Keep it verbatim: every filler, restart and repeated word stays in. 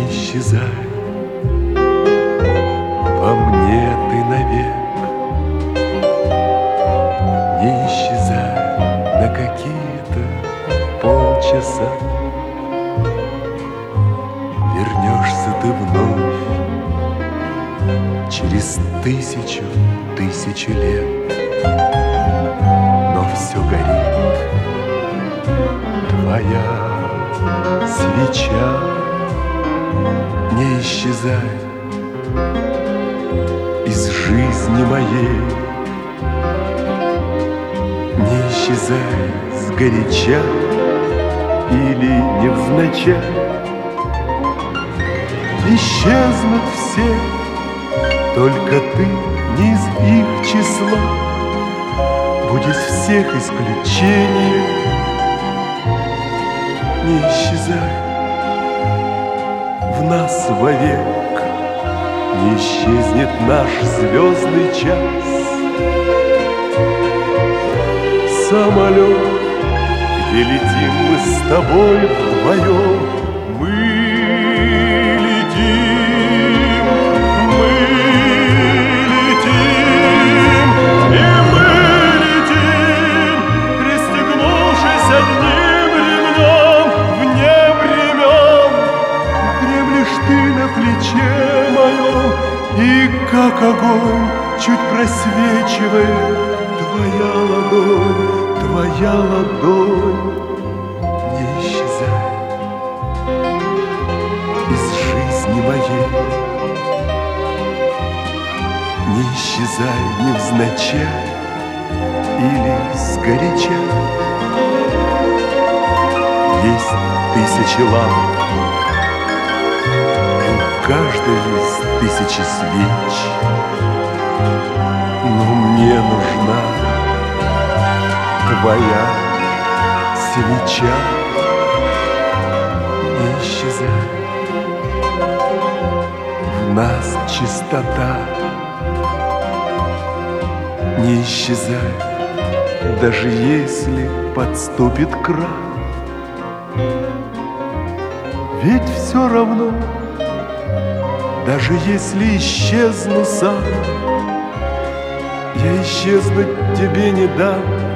исчезай, во мне ты навек. Не исчезай на какие-то полчаса, вернешься ты вновь через тысячу, тысячу лет. Но все горит, твоя свеча. Не исчезай из жизни моей, не исчезай сгоряча или невзначай. Исчезнут все, только ты не из их числа. Будь из всех исключением, не исчезай в нас вовек. Не исчезнет наш звездный час. Самолет, где летим мы с тобой вдвоем, мы летим, мы летим, и мы летим, пристегнувшись одним ремнем. Вне времен дремлешь ты на плече моем, и как огонь чуть просвечивает твоя ладонь, твоя ладонь. Не исчезай из жизни моей, не исчезай невзначай или сгоряча. Есть тысячи ламп, и у каждой есть тысячи свеч, но мне нужна твоя свеча. Не исчезай, в нас чистота. Не исчезай, даже если подступит крах. Ведь все равно, даже если исчезну сам, я исчезнуть тебе не дам.